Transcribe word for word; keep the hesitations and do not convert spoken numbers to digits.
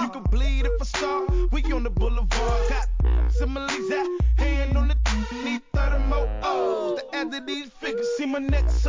You can bleed if I start. We on the boulevard. Got similes out. Hand on the need thirty more O's to add to these figures. See my neck so